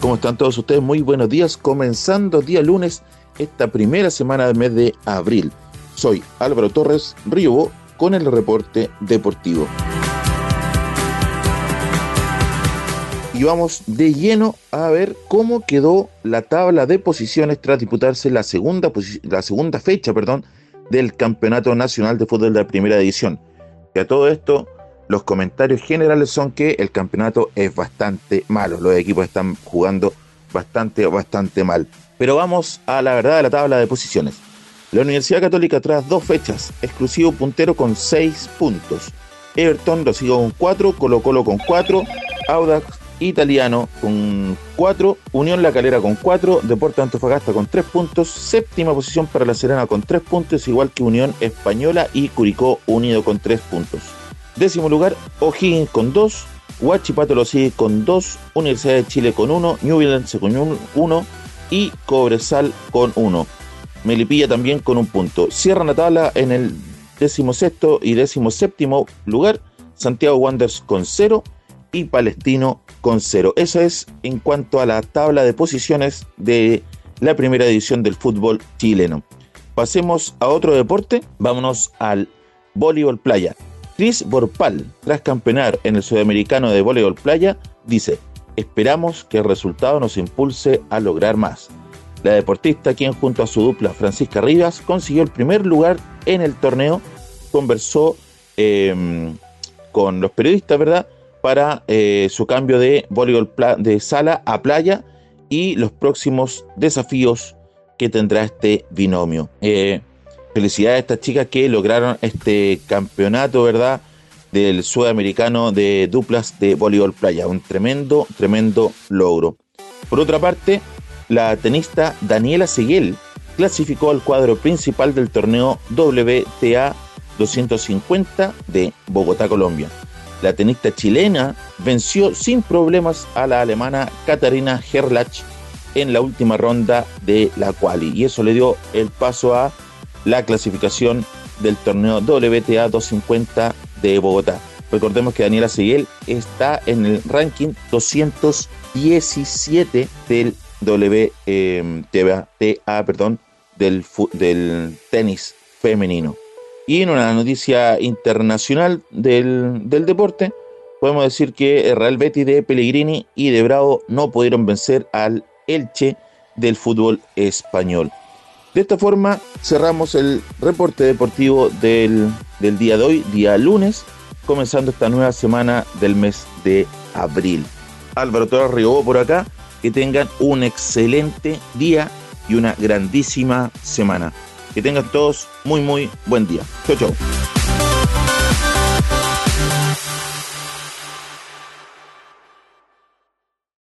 ¿Cómo están todos ustedes? Muy buenos días, comenzando día lunes, esta primera semana del mes de abril. Soy Álvaro Torres Río con el reporte deportivo. Y vamos de lleno a ver cómo quedó la tabla de posiciones tras disputarse la segunda fecha del Campeonato Nacional de Fútbol de la Primera División. Y a todo esto, los comentarios generales son que el campeonato es bastante malo. Los equipos están jugando bastante mal. Pero vamos a la verdad de la tabla de posiciones. La Universidad Católica tras 2 fechas, exclusivo puntero con 6 puntos. Everton lo sigue con 4, Colo-Colo con 4, Audax Italiano con 4, Unión La Calera con 4, Deportes Antofagasta con 3 puntos, séptima posición para La Serena con 3 puntos, igual que Unión Española y Curicó Unido con 3 puntos. Décimo lugar, O'Higgins con 2, Huachipato lo sigue con 2, Universidad de Chile con 1, Ñublense con 1 y Cobresal con 1. Melipilla también con 1 punto. Cierran la tabla en el 16º y 17º lugar, Santiago Wanderers con 0 y Palestino con 0. Eso es en cuanto a la tabla de posiciones de la primera división del fútbol chileno. Pasemos a otro deporte, vámonos al voleibol playa. Cris Borpal, tras campeonar en el Sudamericano de Voleibol Playa, dice: esperamos que el resultado nos impulse a lograr más. La deportista, quien junto a su dupla Francisca Rivas consiguió el primer lugar en el torneo, conversó con los periodistas, ¿verdad?, para su cambio de voleibol de sala a playa y los próximos desafíos que tendrá este binomio. Felicidades a estas chicas que lograron este campeonato, ¿verdad?, del Sudamericano de duplas de voleibol playa. Un tremendo logro. Por otra parte, la tenista Daniela Seguel clasificó al cuadro principal del torneo WTA 250 de Bogotá, Colombia. La tenista chilena venció sin problemas a la alemana Katharina Herlach en la última ronda de la quali, y eso le dio el paso a la clasificación del torneo WTA 250 de Bogotá. Recordemos que Daniela Seguel está en el ranking 217 del WTA, del tenis femenino. Y en una noticia internacional del deporte, podemos decir que el Real Betis de Pellegrini y de Bravo no pudieron vencer al Elche del fútbol español. De esta forma cerramos el reporte deportivo del día de hoy, día lunes, comenzando esta nueva semana del mes de abril. Álvaro Torres Río por acá, que tengan un excelente día y una grandísima semana. Que tengan todos muy buen día. Chau.